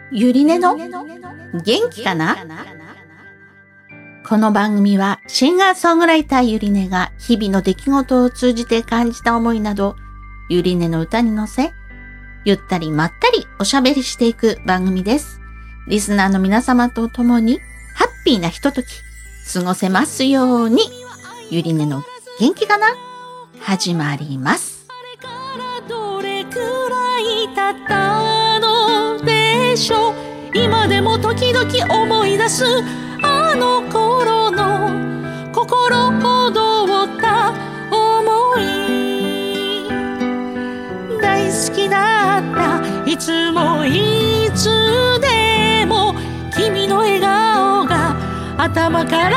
ゆりねの元気かな。この番組はシンガーソングライターゆりねが日々の出来事を通じて感じた思いなど、ゆりねの歌に乗せ、ゆったりまったりおしゃべりしていく番組です。リスナーの皆様と共にハッピーなひととき過ごせますように。ゆりねの元気かな始まります。 あれからどれくらい経ったのでしょう。今でも時々思い出すあの頃の心躍った思い。大好きだったいつもいつでも君の笑顔が頭から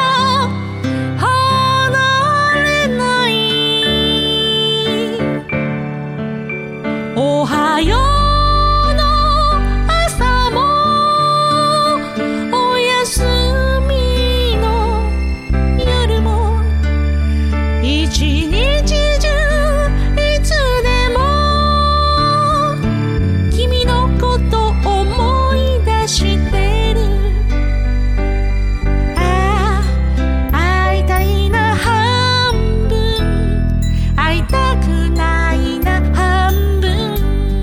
離れない。おはようの朝もおやすみの夜も一日中いつでも君のこと思い出してる。会いたいな半分会いたくないな半分。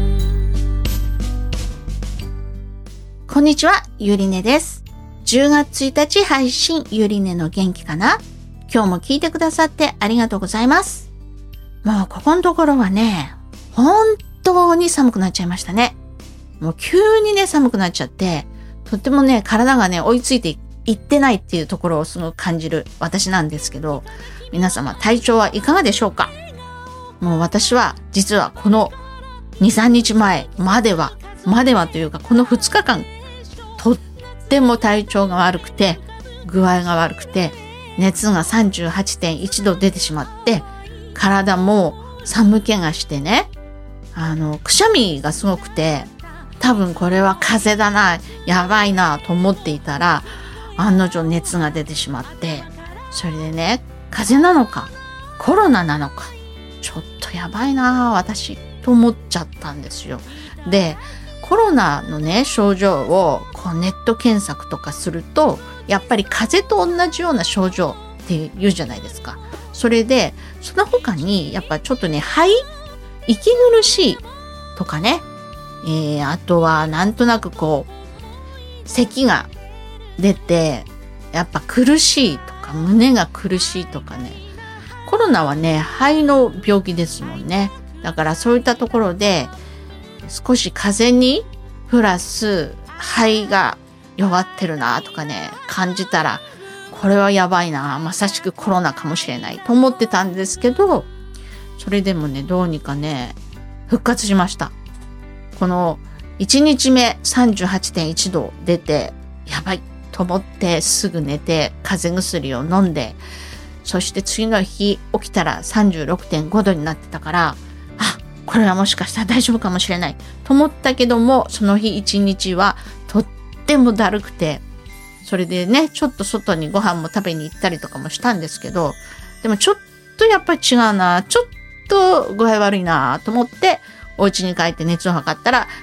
こんにちは、ゆりねです。10月1日配信、ゆりねの元気かな。今日も聞いてくださってありがとうございます。もうここのところはね、本当に寒くなっちゃいましたね。もう急にね、寒くなっちゃって、とってもね、体がね、追いついていってないっていうところをすごく感じる私なんですけど、皆様体調はいかがでしょうか。もう私は実はこの2、3日前まではというかこの2日間、とっても体調が悪くて、具合が悪くて、熱が 38.1 度出てしまって、体も寒気がしてね、くしゃみがすごくて、多分これは風邪だな、やばいなと思っていたら、案の定熱が出てしまって、それでね、風邪なのか、コロナなのか、ちょっとやばいな私と思っちゃったんですよ。で、コロナのね、症状をこうネット検索とかすると、やっぱり風邪と同じような症状って言うじゃないですか。それで、その他に、やっぱちょっとね、息苦しいとかね、あとはなんとなくこう、咳が出て、やっぱ苦しいとか、胸が苦しいとかね。コロナはね、肺の病気ですもんね。だからそういったところで、少し風邪にプラス肺が弱ってるなとかね、感じたら、これはやばいな、まさしくコロナかもしれないと思ってたんですけど、それでもね、どうにかね、復活しました。この1日目 38.1 度出て、やばいと思ってすぐ寝て、風邪薬を飲んで、そして次の日起きたら 36.5 度になってたから、これはもしかしたら大丈夫かもしれないと思ったけども、その日一日はとってもだるくて、それでね、ちょっと外にご飯も食べに行ったりとかもしたんですけど、でもちょっとやっぱり違うな、ちょっと具合悪いなと思って、お家に帰って熱を測ったら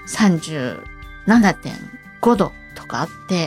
37.5 度とかあって、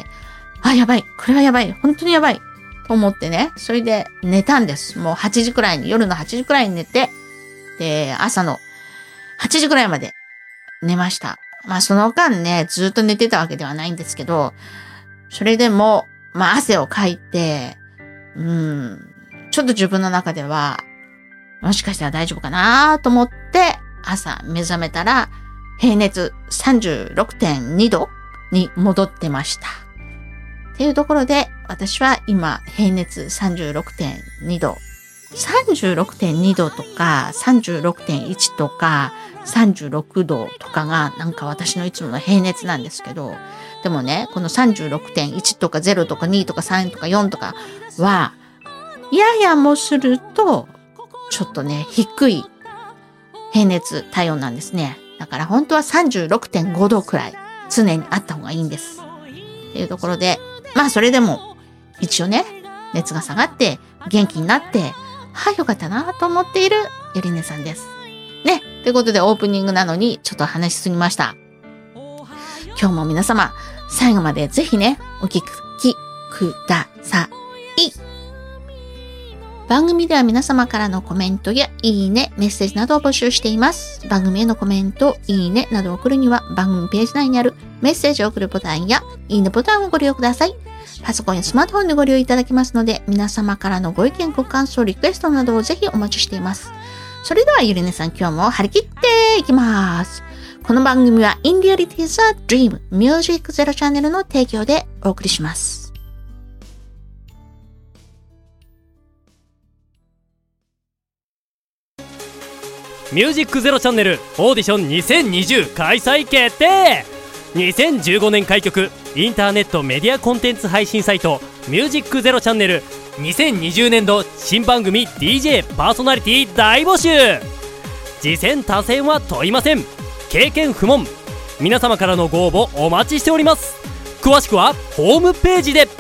やばい、これはやばい、本当にやばいと思ってね、それで寝たんです。もう夜の8時くらいに寝て、で、朝の8時くらいまで寝ました。その間ね、ずっと寝てたわけではないんですけど、それでも、汗をかいて、ちょっと自分の中では、もしかしたら大丈夫かなと思って、朝目覚めたら、平熱 36.2 度に戻ってました。っていうところで、私は今、平熱 36.2 度。36.2 度とか 36.1 とか36度とかがなんか私のいつもの平熱なんですけど、でもね、この 36.1 とか0とか2とか3とか4とかはややもするとちょっとね、低い平熱体温なんですね。だから本当は 36.5 度くらい常にあった方がいいんです。っていうところで、それでも一応ね、熱が下がって元気になってよかったなと思っているゆりねさんです。ね。ということでオープニングなのにちょっと話しすぎました。 今日も皆様、最後までぜひね、お聞きください。番組では皆様からのコメントやいいね、メッセージなどを募集しています。番組へのコメント、いいねなどを送るには番組ページ内にあるメッセージを送るボタンやいいねボタンをご利用ください。パソコンやスマートフォンでご利用いただけますので、皆様からのご意見、ご感想、リクエストなどをぜひお待ちしています。それではゆりねさん、今日も張り切っていきます。この番組は In Reality is a Dream Music Zero チャンネルの提供でお送りします。 ミュージックゼロチャンネルオーディション2020開催決定。2015年開局インターネットメディアコンテンツ配信サイトミュージックゼロチャンネル2020年度新番組 DJ パーソナリティ大募集。次戦他戦は問いません。経験不問。皆様からのご応募お待ちしております。詳しくはホームページで。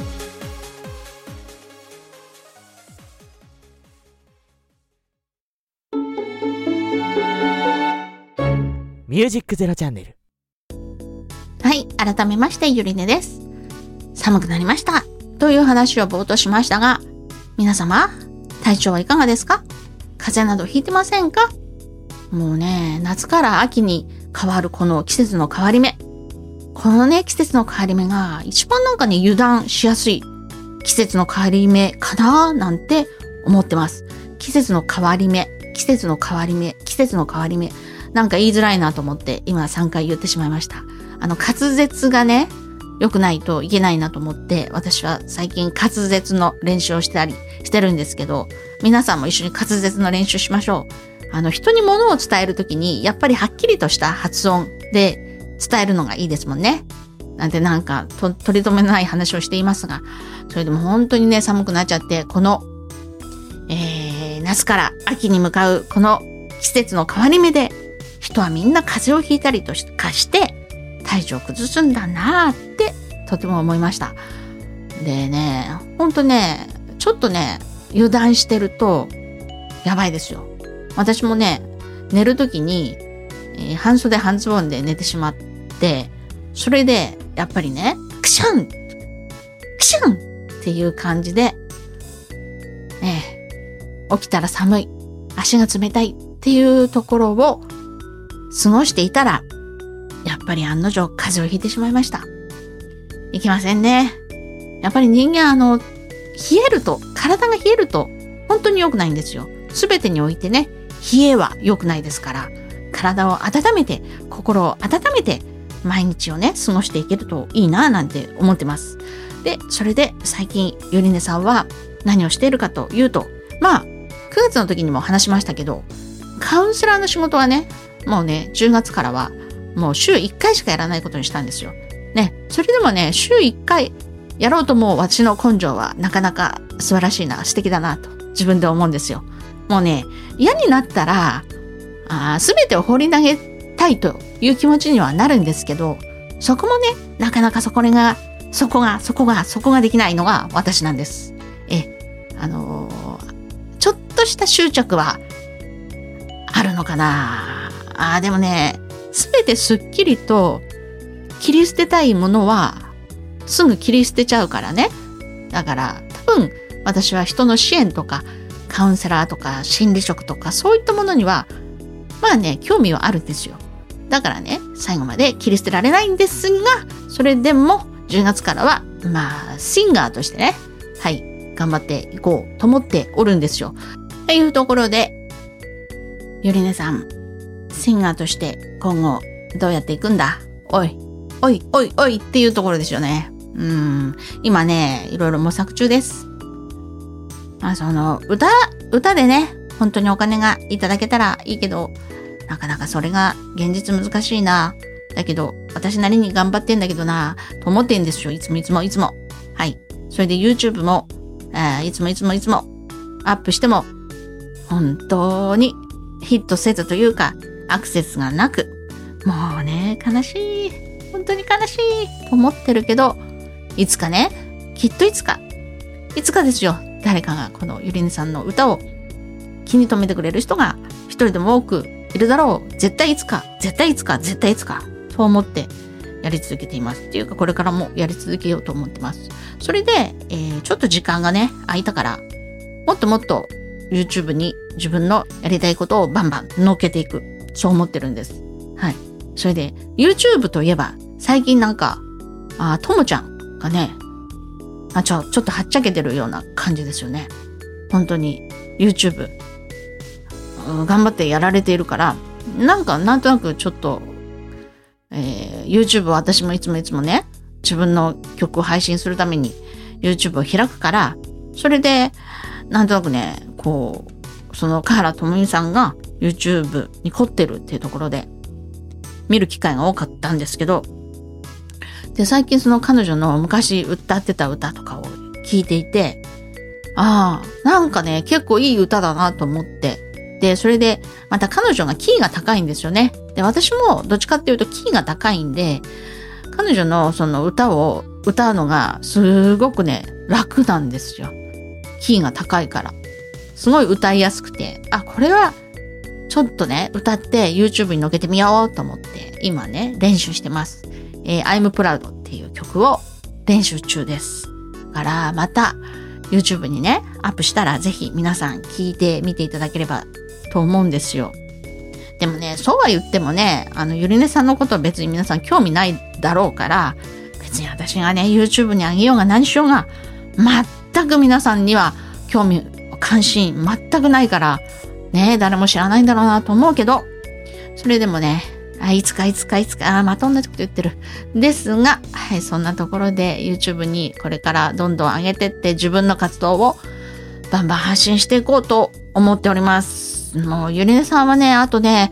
ミュージックゼロチャンネル。 はい、改めましてゆりねです。寒くなりましたという話を冒頭しましたが、皆様体調はいかがですか？風邪などひいてませんか？もうね、夏から秋に変わるこの季節の変わり目、このね季節の変わり目が一番なんかね油断しやすい季節の変わり目かななんて思ってます。季節の変わり目、季節の変わり目、季節の変わり目、なんか言いづらいなと思って今3回言ってしまいました。滑舌がね良くないといけないなと思って、私は最近滑舌の練習をしたりしてるんですけど、皆さんも一緒に滑舌の練習しましょう。人に物を伝えるときにやっぱりはっきりとした発音で伝えるのがいいですもんね。なんか取り留めない話をしていますが、それでも本当にね寒くなっちゃって、この、夏から秋に向かうこの季節の変わり目で人はみんな風邪をひいたりとかして体調を崩すんだなーってとても思いました。でね、ほんとね、ちょっとね油断してるとやばいですよ。私もね、寝るときに、半袖半ズボンで寝てしまって、それでやっぱりね、クシャンクシャンっていう感じで、起きたら寒い、足が冷たいっていうところを過ごしていたら、やっぱり案の定風邪をひいてしまいました。いけませんね。やっぱり人間冷えると、体が冷えると本当に良くないんですよ。すべてにおいてね、冷えは良くないですから、体を温めて、心を温めて、毎日をね、過ごしていけるといいななんて思ってます。で、それで最近、ゆりねさんは何をしているかというと、9月の時にも話しましたけど、カウンセラーの仕事はね、もうね、10月からはもう週1回しかやらないことにしたんですよ。ね、それでもね、週1回やろうともう私の根性はなかなか素晴らしいな、素敵だなと自分で思うんですよ。もうね、嫌になったら、すべてを放り投げたいという気持ちにはなるんですけど、そこもね、なかなかそこができないのが私なんです。ちょっとした執着はあるのかな。でもね、すべてすっきりと切り捨てたいものはすぐ切り捨てちゃうからね。だから多分私は人の支援とかカウンセラーとか心理職とかそういったものには興味はあるんですよ。だからね、最後まで切り捨てられないんですが、それでも10月からはシンガーとしてね、頑張っていこうと思っておるんですよ。というところで、ゆりねさん、シンガーとして今後どうやっていくんだ？おいっていうところですよね。今ね、いろいろ模索中です。歌でね、本当にお金がいただけたらいいけど、なかなかそれが現実難しいな。だけど、私なりに頑張ってんだけどな、と思ってんですよ。いつも。それで YouTube も、いつもアップしても、本当にヒットせずというか、アクセスがなく、もうね、悲しい。本当に悲しいと思ってるけど、いつかね、きっといつかですよ。誰かがこのゆりねさんの歌を気に留めてくれる人が一人でも多くいるだろう。絶対いつかと思ってやり続けています。っていうかこれからもやり続けようと思ってます。それで、ちょっと時間がね空いたからもっともっと YouTube に自分のやりたいことをバンバン乗っけていく、そう思ってるんです。はい。それで YouTube といえば最近なんかともちゃんがねちょっとはっちゃけてるような感じですよね。本当に YouTube、頑張ってやられているからなんとなくちょっと、YouTube を私もいつもね自分の曲を配信するために YouTube を開くから、それでなんとなくねこうその華原朋美さんが YouTube に凝ってるっていうところで見る機会が多かったんですけど、で最近その彼女の昔歌ってた歌とかを聞いていて、なんかね結構いい歌だなと思って、でそれでまた彼女がキーが高いんですよね。で私もどっちかっていうとキーが高いんで、彼女のその歌を歌うのがすごくね楽なんですよ。キーが高いからすごい歌いやすくて、これはちょっとね歌って YouTube に載っけてみようと思って今ね練習してます。I'm Proud っていう曲を練習中です。だからまた YouTube にねアップしたらぜひ皆さん聞いてみていただければと思うんですよ。でもねそうは言ってもねゆりねさんのことは別に皆さん興味ないだろうから、別に私がね YouTube にあげようが何しようが全く皆さんには興味関心全くないからね、誰も知らないんだろうなと思うけど、それでもねいつかまた同じこと言ってるですが、はい、そんなところで YouTube にこれからどんどん上げてって自分の活動をバンバン発信していこうと思っております。もうゆりねさんはねあとね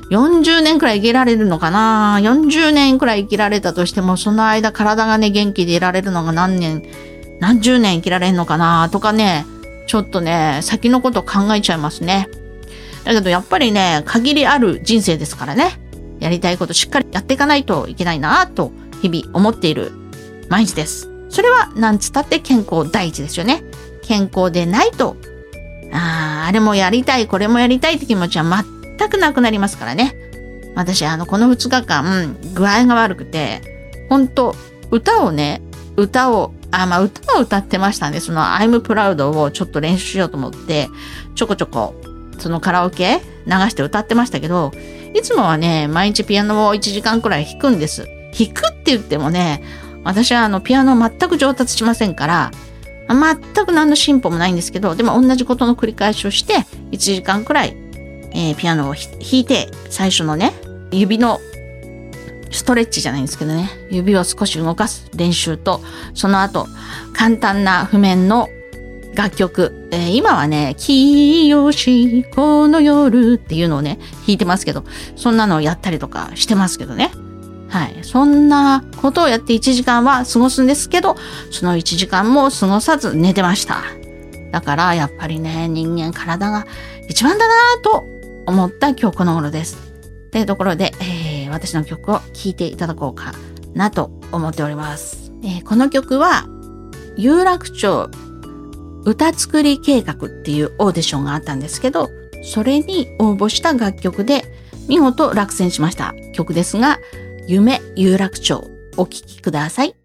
40年くらい生きられるのかな。40年くらい生きられたとしてもその間体がね元気でいられるのが何十年生きられるのかなとかね、ちょっとね先のこと考えちゃいますね。だけどやっぱりね限りある人生ですからね、やりたいことしっかりやっていかないといけないなと日々思っている毎日です。それはなんつったって健康第一ですよね。健康でないとあれもやりたいこれもやりたいって気持ちは全くなくなりますからね。私この2日間具合が悪くて本当歌をは歌ってましたね。その I'm Proud をちょっと練習しようと思ってちょこちょこそのカラオケ流して歌ってましたけど、いつもはね毎日ピアノを1時間くらい弾くんです。弾くって言ってもね私はピアノ全く上達しませんから全く何の進歩もないんですけど、でも同じことの繰り返しをして1時間くらい、ピアノを弾いて最初のね指のストレッチじゃないんですけどね、指を少し動かす練習と、その後簡単な譜面の楽曲、今はね清しこの夜っていうのをね弾いてますけど、そんなのをやったりとかしてますけどね。はい、そんなことをやって1時間は過ごすんですけど、その1時間も過ごさず寝てました。だからやっぱりね人間体が一番だなと思った今日この頃です。というところで、私の曲を聴いていただこうかなと思っております。この曲は有楽町歌作り計画っていうオーディションがあったんですけど、それに応募した楽曲で見事落選しました曲ですが、夢有楽町お聴きください。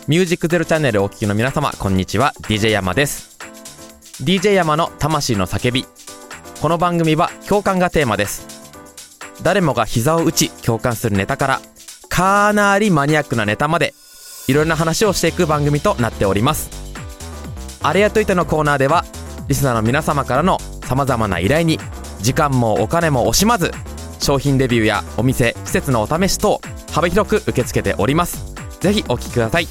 ミュージックゼロチャンネルをお聞きの皆様、こんにちは。 DJ 山です。 DJ 山の魂の叫び。この番組は共感がテーマです。誰もが膝を打ち共感するネタからかなりマニアックなネタまで、いろんな話をしていく番組となっております。あれやといてのコーナーでは、リスナーの皆様からの様々な依頼に時間もお金も惜しまず、商品レビューやお店施設のお試し等幅広く受け付けております。ぜひお聞きください。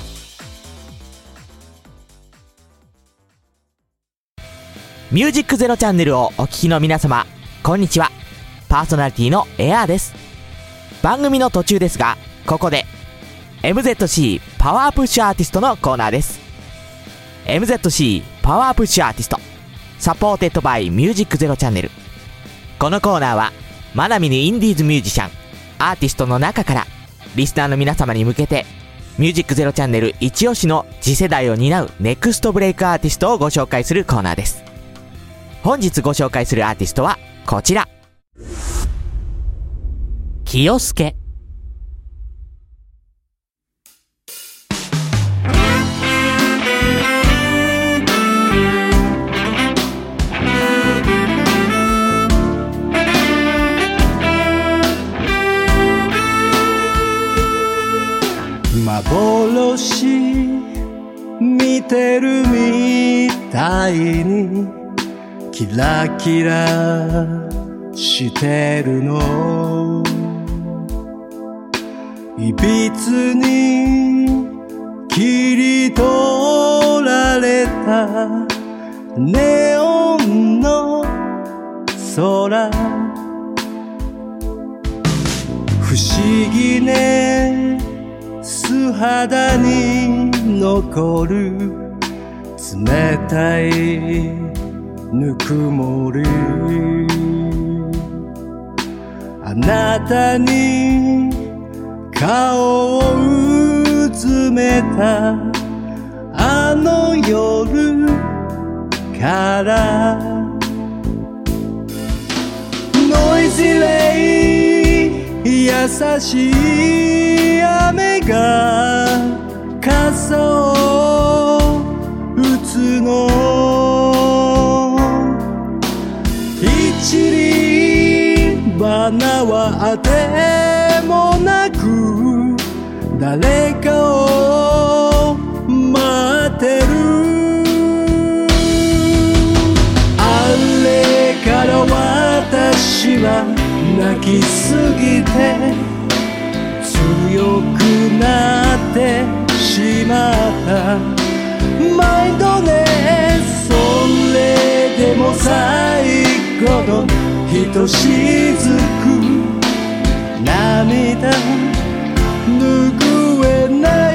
ミュージックゼロチャンネルをお聞きの皆様、こんにちは。パーソナリティのエアーです。番組の途中ですが、ここで MZC パワープッシュアーティストのコーナーです。 MZC パワープッシュアーティストサポーテッドバイミュージックゼロチャンネル。このコーナーはまだ見ぬインディーズミュージシャンアーティストの中からリスナーの皆様に向けて、ミュージックゼロチャンネル一押しの次世代を担うネクストブレイクアーティストをご紹介するコーナーです。本日ご紹介するアーティストはこちら、清介。 幻見てるみたいにキラキラしてるの、いびつに切り取られたネオンの空、不思議ね素肌に残る冷たいぬくもり、あなたに顔をうずめたあの夜からノイズレイ優しい雨が傘を打つの、一輪花はあてもなく誰かを待ってる、あれから私は泣きすぎて強くなってしまった。マインドね、それでも最後のひとしずく涙拭えない、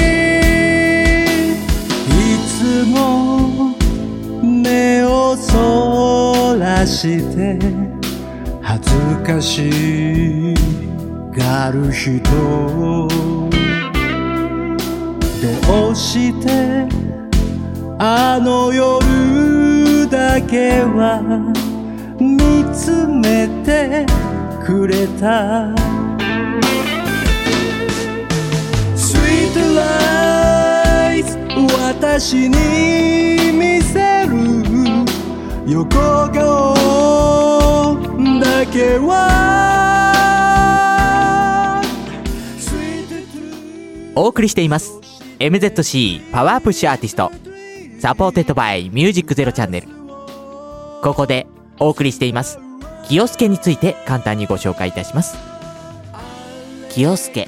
いつも目をそらして恥ずかしがる人、どうしてあの夜だけは見つめてくれた。 Sweet Lies 私に見せる横顔だけはお送りしています MZC パワープッシュアーティストサポーテッドバイミュージックゼロチャンネル。ここでお送りしています清介について簡単にご紹介いたします。清介、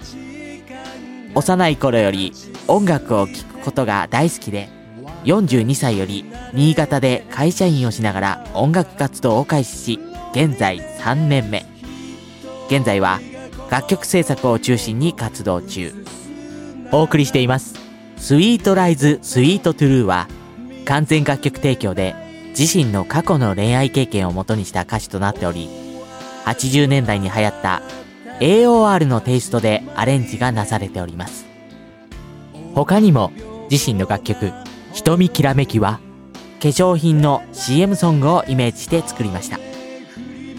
幼い頃より音楽を聴くことが大好きで、42歳より新潟で会社員をしながら音楽活動を開始し、現在3年目。現在は楽曲制作を中心に活動中。お送りしていますスイートライズスイートトゥルーは、完全楽曲提供で自身の過去の恋愛経験を元にした歌詞となっており、80年代に流行った AOR のテイストでアレンジがなされております。他にも自身の楽曲瞳きらめきは化粧品の CM ソングをイメージして作りました。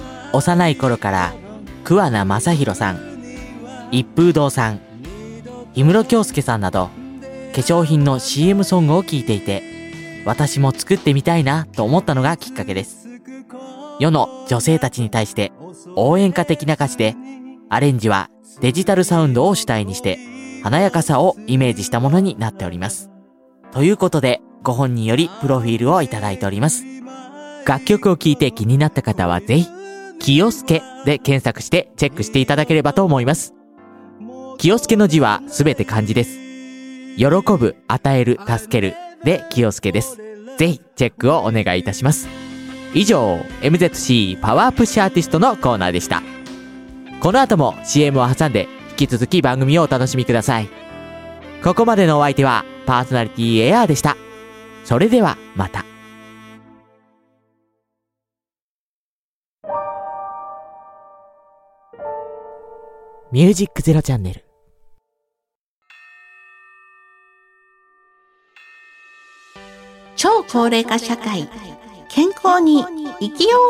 幼い頃から桑名正宏さん、一風堂さん、 氷室京介さんなど、化粧品の CM ソングを聴いていて、私も作ってみたいなと思ったのがきっかけです。世の女性たちに対して応援歌的な歌詞で、アレンジはデジタルサウンドを主体にして、華やかさをイメージしたものになっております。ということで、ご本人よりプロフィールをいただいております。楽曲を聴いて気になった方はぜひ、清介で検索してチェックしていただければと思います。清介の字はすべて漢字です。喜ぶ、与える、助けるで清介です。ぜひチェックをお願いいたします。以上、MZC パワープッシュアーティストのコーナーでした。この後も CM を挟んで引き続き番組をお楽しみください。ここまでのお相手はパーソナリティエアーでした。それではまた。ミュージックゼロチャンネル。 超高齢化社会、健康に生きよ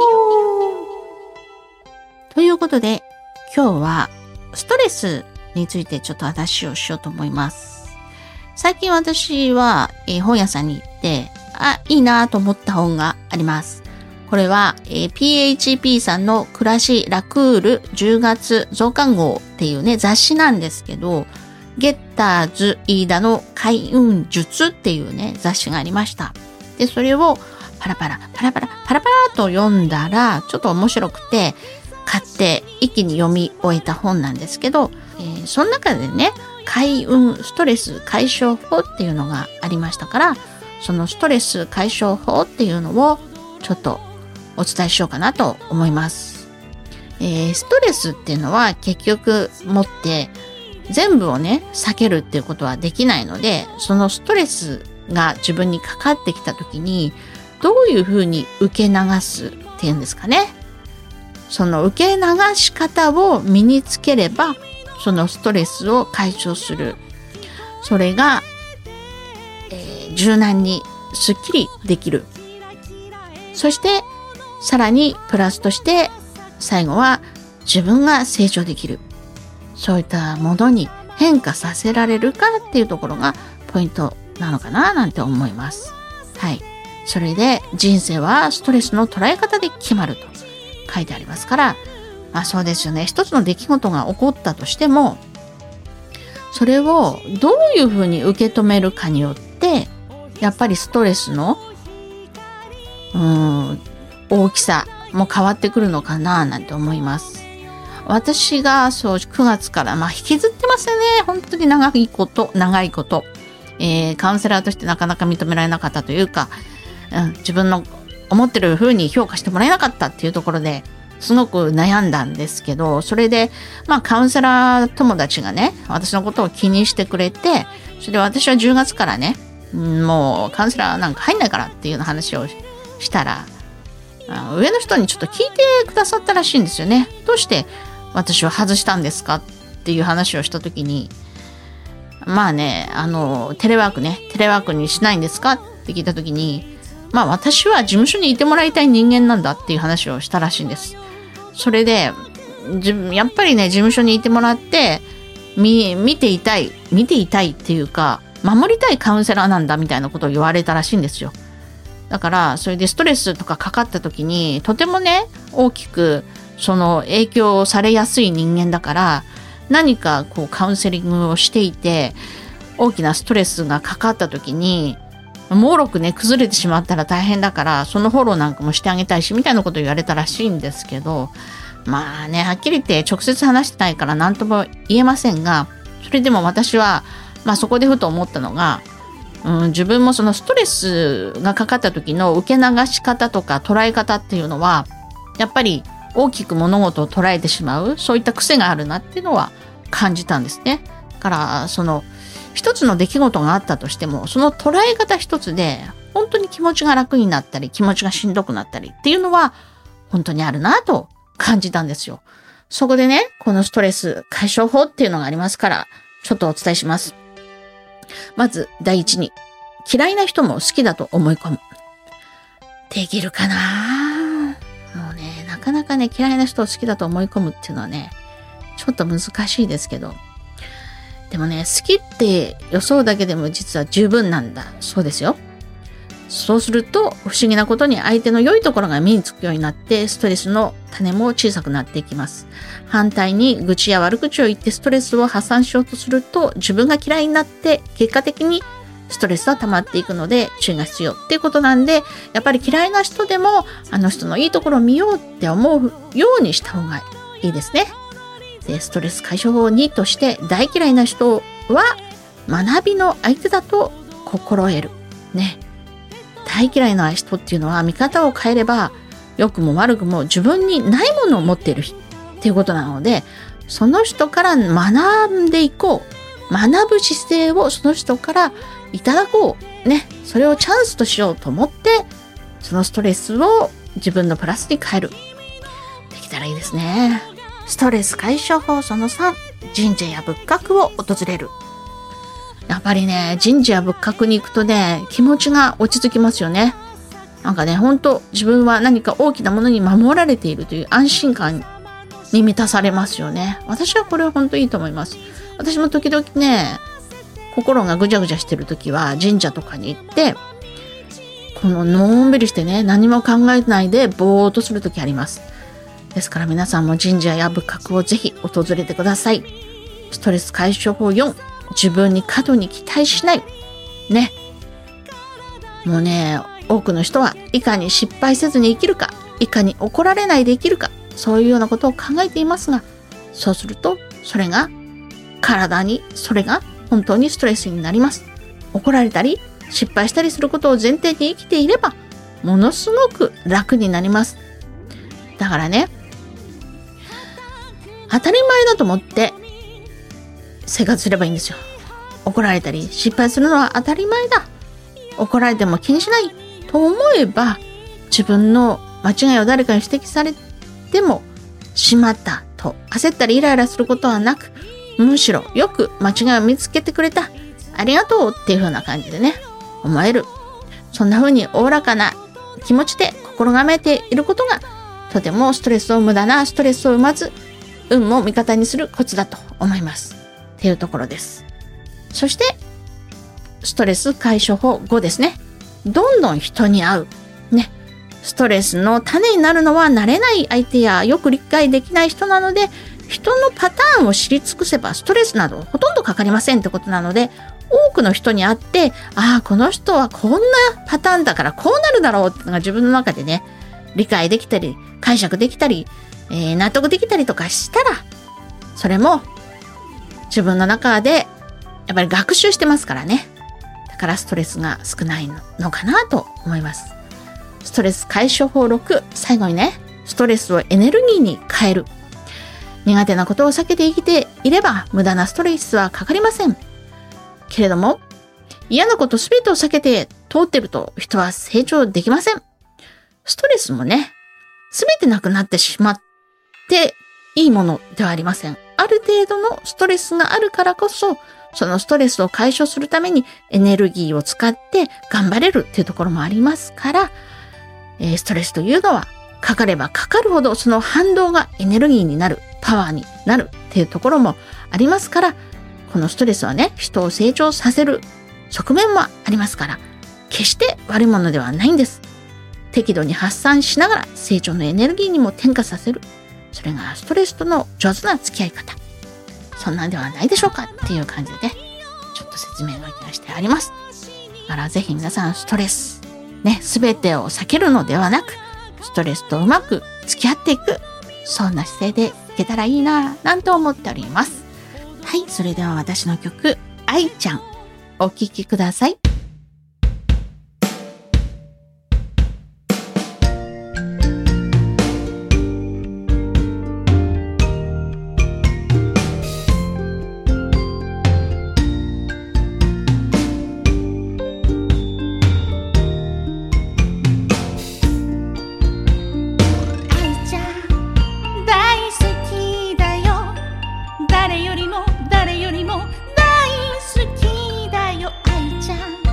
うということで、今日はストレスについてちょっと話をしようと思います。最近私は、本屋さんに行って、いいなと思った本があります。これは、PHP さんの暮らしラクール10月増刊号っていうね、雑誌なんですけど、ゲッターズ飯田の開運術っていうね、雑誌がありました。で、それをパラパラと読んだら、ちょっと面白くて、買って一気に読み終えた本なんですけど、その中でね、開運ストレス解消法っていうのがありましたから、そのストレス解消法っていうのをちょっとお伝えしようかなと思います。ストレスっていうのは結局持って全部をね、避けるっていうことはできないので、そのストレスが自分にかかってきた時にどういうふうに受け流すっていうんですかね。その受け流し方を身につければ、そのストレスを解消する。それが、柔軟にすっきりできる。そして、さらにプラスとして、最後は自分が成長できる。そういったものに変化させられるかっていうところがポイントなのかななんて思います。はい。それで人生はストレスの捉え方で決まると書いてありますから、そうですよね。一つの出来事が起こったとしても、それをどういうふうに受け止めるかによって、やっぱりストレスの大きさも変わってくるのかななんて思います。私が9月から引きずってますよね。本当に長いこと、カウンセラーとしてなかなか認められなかったというか、自分の思ってる風に評価してもらえなかったっていうところですごく悩んだんですけど、それでカウンセラー友達がね、私のことを気にしてくれて、それで私は10月からね、もうカウンセラーなんか入んないからっていうような話をしたら、上の人にちょっと聞いてくださったらしいんですよね。どうして私を外したんですかっていう話をしたときに、テレワークにしないんですかって聞いたときに、私は事務所にいてもらいたい人間なんだっていう話をしたらしいんです。それで、やっぱりね、事務所にいてもらって、見ていたいっていうか、守りたいカウンセラーなんだみたいなことを言われたらしいんですよ。だから、それでストレスとかかかった時に、とてもね、大きく、その影響されやすい人間だから、何かカウンセリングをしていて、大きなストレスがかかった時に、もろくね、崩れてしまったら大変だから、そのフォローなんかもしてあげたいし、みたいなことを言われたらしいんですけど、はっきり言って直接話してないから何とも言えませんが、それでも私は、そこでふと思ったのが、自分もそのストレスがかかった時の受け流し方とか捉え方っていうのは、やっぱり大きく物事を捉えてしまう、そういった癖があるなっていうのは感じたんですね。だから、一つの出来事があったとしても、その捉え方一つで、本当に気持ちが楽になったり、気持ちがしんどくなったりっていうのは、本当にあるなと感じたんですよ。そこでね、このストレス解消法っていうのがありますから、ちょっとお伝えします。まず、第一に、嫌いな人も好きだと思い込む。できるかな？もうね、なかなかね、嫌いな人を好きだと思い込むっていうのはね、ちょっと難しいですけど、 でもね、好きって予想だけでも実は十分なんだそうですよ。そうすると不思議なことに相手の良いところが目につくようになってストレスの種も小さくなっていきます。反対に愚痴や悪口を言ってストレスを発散しようとすると自分が嫌いになって結果的にストレスは溜まっていくので注意が必要っていうことなんで、やっぱり嫌いな人でもあの人のいいところを見ようって思うようにした方がいいですね。で、ストレス解消法2として大嫌いな人は学びの相手だと心得る。ね。大嫌いな人っていうのは見方を変えれば良くも悪くも自分にないものを持っているっていうことなので、その人から学んでいこう。学ぶ姿勢をその人からいただこう。ね。それをチャンスとしようと思って、そのストレスを自分のプラスに変える。できたらいいですね。ストレス解消法その3、神社や仏閣を訪れる。やっぱりね、神社や仏閣に行くとね、気持ちが落ち着きますよね。なんかね、本当自分は何か大きなものに守られているという安心感に満たされますよね。私はこれは本当いいと思います。私も時々ね、心がぐちゃぐちゃしてる時は神社とかに行って、こののんびりしてね、何も考えないでぼーっとする時あります。ですから皆さんも神社や仏閣をぜひ訪れてください。ストレス解消法4、自分に過度に期待しない。ね。もうね、多くの人はいかに失敗せずに生きるか、いかに怒られないで生きるか、そういうようなことを考えていますが、そうすると、それが本当にストレスになります。怒られたり、失敗したりすることを前提に生きていれば、ものすごく楽になります。だからね、当たり前だと思って生活すればいいんですよ。怒られたり失敗するのは当たり前だ。怒られても気にしないと思えば、自分の間違いを誰かに指摘されてもしまったと焦ったりイライラすることはなく、むしろよく間違いを見つけてくれた、ありがとうっていう風な感じでね、思える。そんな風におおらかな気持ちで心がめていることが、とても無駄なストレスを生まず、運も味方にするコツだと思いますっていうところです。そしてストレス解消法5ですね。どんどん人に会う。ね。ストレスの種になるのは慣れない相手やよく理解できない人なので、人のパターンを知り尽くせばストレスなどほとんどかかりませんってことなので、多くの人に会って、ああ、この人はこんなパターンだからこうなるだろうっていうのが自分の中でね、理解できたり、解釈できたり、納得できたりとかしたら、それも自分の中でやっぱり学習してますからね。だからストレスが少ないのかなと思います。ストレス解消法6、最後にね、ストレスをエネルギーに変える。苦手なことを避けて生きていれば無駄なストレスはかかりません。けれども、嫌なことすべてを避けて通ってると人は成長できません。ストレスもね、すべてなくなってしまっていいものではありません。ある程度のストレスがあるからこそ、そのストレスを解消するためにエネルギーを使って頑張れるっていうところもありますから、ストレスというのはかかればかかるほどその反動がエネルギーになる、パワーになるっていうところもありますから、このストレスはね、人を成長させる側面もありますから、決して悪いものではないんです。適度に発散しながら成長のエネルギーにも転化させる。それがストレスとの上手な付き合い方。そんなんではないでしょうかっていう感じで、ちょっと説明書きがしてあります。だからぜひ皆さんストレス、ね、すべてを避けるのではなく、ストレスとうまく付き合っていく、そんな姿勢でいけたらいいな、なんて思っております。はい、それでは私の曲、愛ちゃん、お聴きください。 誰よりも大好きだよ愛ちゃん。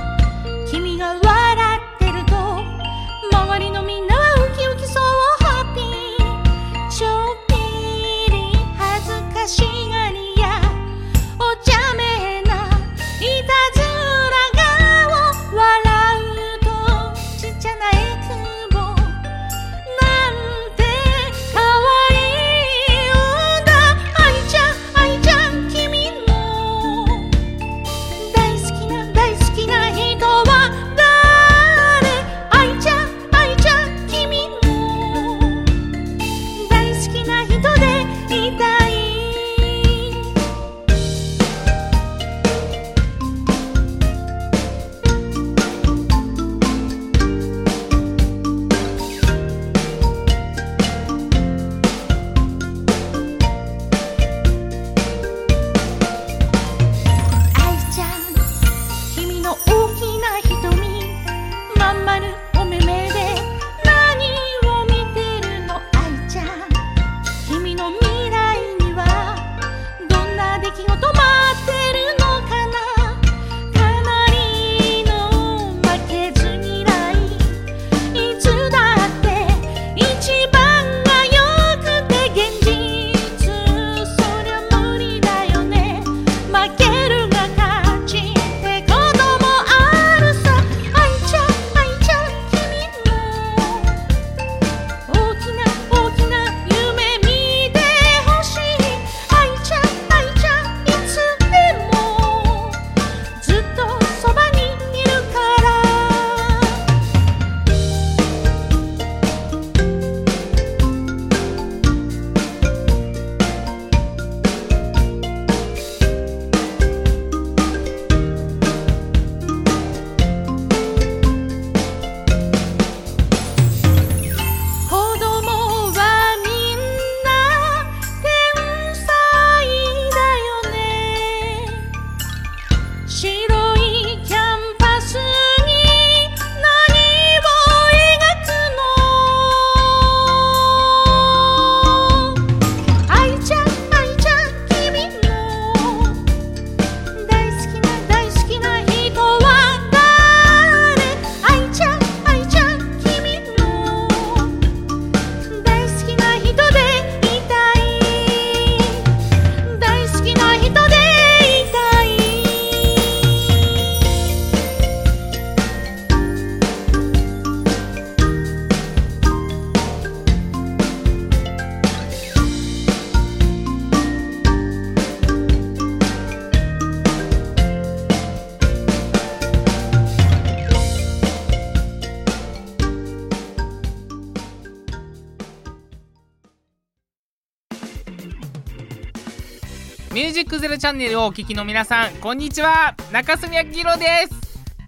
ミュージックゼロチャンネルをお聞きの皆さん、こんにちは。中澄明弘です。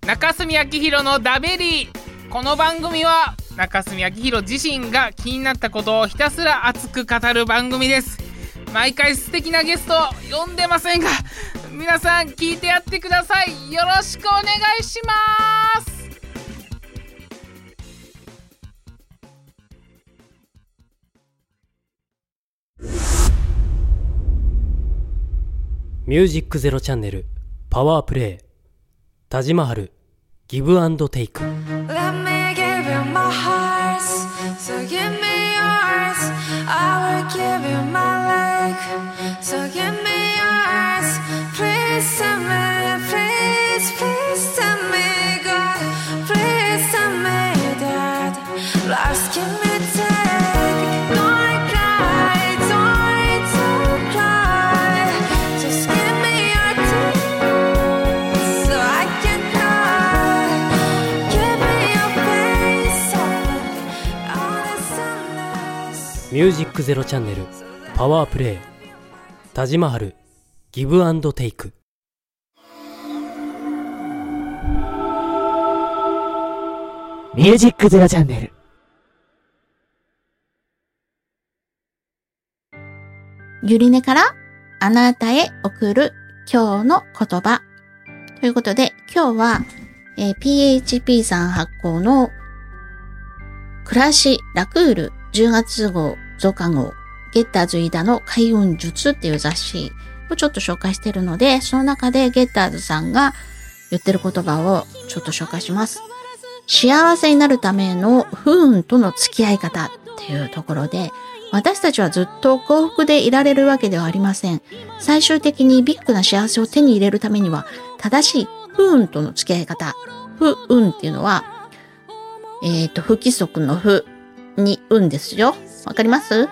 中澄明弘のダベリー。この番組は中澄明弘自身が気になったことをひたすら熱く語る番組です。毎回素敵なゲストを呼んでませんが、皆さん聞いてやってください。よろしくお願いします。 ミュージックゼロチャンネルパワープレイ田島春ギブアンドテイク。 Let me give you my heart, so give me yours. I will give you my leg, so give me yours. Please tell me, please, please tell me God, please tell me that love's give me take. Don't cry, don't cry. Just give me your tears so I can cry. Give me your face all the sadness. ミュージックゼロチャンネルパワープレイ田島春ギブアンドテイク。 ミュージックゼロチャンネル。 ゆりねからあなたへ送る今日の言葉。ということで、今日は、PHP さん発行の暮らしラクール10月号増刊号ゲッターズ飯田の開運術っていう雑誌をちょっと紹介しているので、その中でゲッターズさんが言ってる言葉をちょっと紹介します。幸せになるための不運との付き合い方っていうところで、私たちはずっと幸福でいられるわけではありません。最終的にビッグな幸せを手に入れるためには、正しい不運との付き合い方。不運っていうのは、不規則の不に運ですよ。わかります？はい。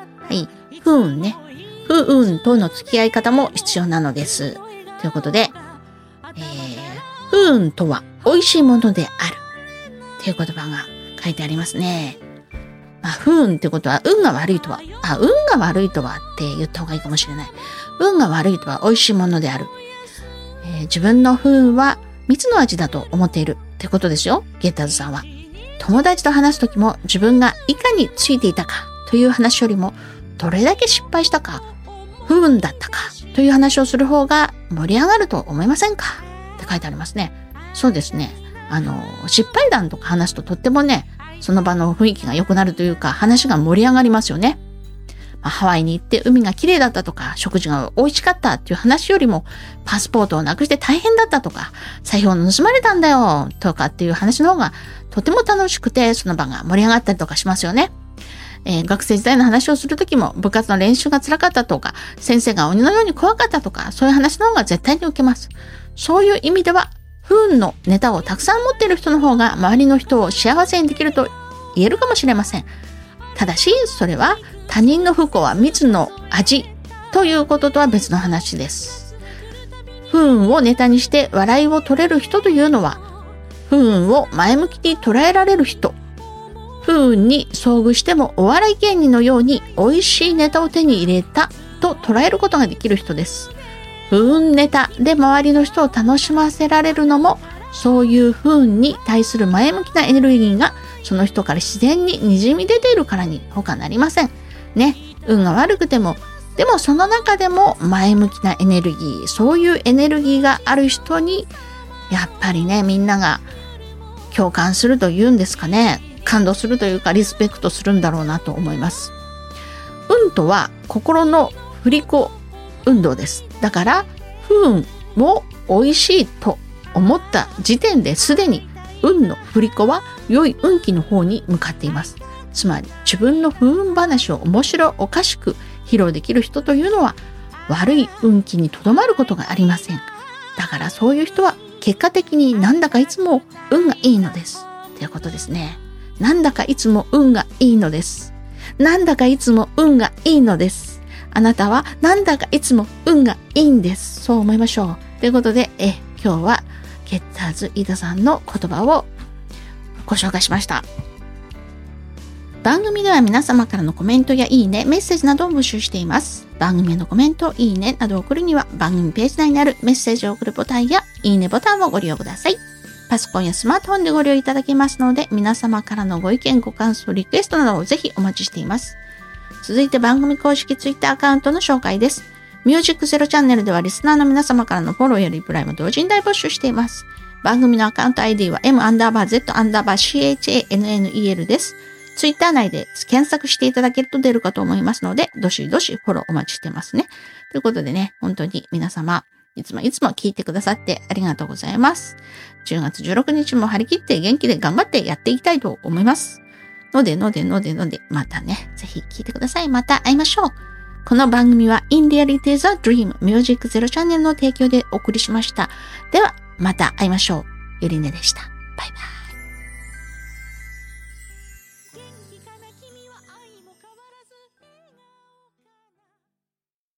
不運ね。不運との付き合い方も必要なのです。ということで、不運とは美味しいものである。っていう言葉が書いてありますね。まあ、不運ってことは、運が悪いとは、運が悪いとはって言った方がいいかもしれない。運が悪いとは美味しいものである。自分の不運は蜜の味だと思っているってことですよ、ゲッターズさんは。友達と話すときも自分がいかについていたかという話よりも、どれだけ失敗したか、不運だったかという話をする方が盛り上がると思いませんかって書いてありますね。そうですね。失敗談とか話すととってもね、その場の雰囲気が良くなるというか、話が盛り上がりますよね。ハワイに行って海が綺麗だったとか、食事が美味しかったっていう話よりも、パスポートをなくして大変だったとか、財布を盗まれたんだよとかっていう話の方がとても楽しくて、その場が盛り上がったりとかしますよね。学生時代の話をするときも、部活の練習が辛かったとか、先生が鬼のように怖かったとか、そういう話の方が絶対に受けます。そういう意味では、不運のネタをたくさん持っている人の方が周りの人を幸せにできると言えるかもしれません。ただし、それは他人の不幸は蜜の味ということとは別の話です。不運をネタにして笑いを取れる人というのは、不運を前向きに捉えられる人。不運に遭遇してもお笑い芸人のように美味しいネタを手に入れたと捉えることができる人です。不運ネタで周りの人を楽しませられるのも、そういう不運に対する前向きなエネルギーがその人から自然に滲み出ているからに他なりません。ね、運が悪くても、でもその中でも前向きなエネルギー、そういうエネルギーがある人に、やっぱりね、みんなが共感するというんですかね、感動するというかリスペクトするんだろうなと思います。運とは心の振り子運動です。だから不運を美味しいと思った時点ですでに運の振り子は良い運気の方に向かっています。つまり自分の不運話を面白おかしく披露できる人というのは悪い運気にとどまることがありません。だからそういう人は結果的になんだかいつも運がいいのですということですね。なんだかいつも運がいいのです。なんだかいつも運がいいのです。あなたはなんだかいつも運がいいんです。そう思いましょう。ということで、今日はゲッターズ飯田さんの言葉をご紹介しました。 番組では皆様からのコメントやいいね、メッセージなどを募集しています。番組へのコメント、いいねなどを送るには番組ページ内にあるメッセージを送るボタンやいいねボタンをご利用ください。パソコンやスマートフォンでご利用いただけますので、皆様からのご意見、ご感想、リクエストなどをぜひお待ちしています。続いて番組公式ツイッターアカウントの紹介です。ミュージックゼロチャンネルではリスナーの皆様からのフォローやリプライも同時に大募集しています。番組のアカウント ID は m_z_channel です。ツイッター内で検索していただけると出るかと思いますので、どしどしフォローお待ちしてますね。ということでね、本当に皆様、いつも聞いてくださってありがとうございます。10月16日も張り切って元気で頑張ってやっていきたいと思います。ので、またね、ぜひ聞いてください。また会いましょう。この番組は In Reality is a Dream Music Zero チャンネルの提供でお送りしました。では、また会いましょう。ゆりねでした。バイバイ。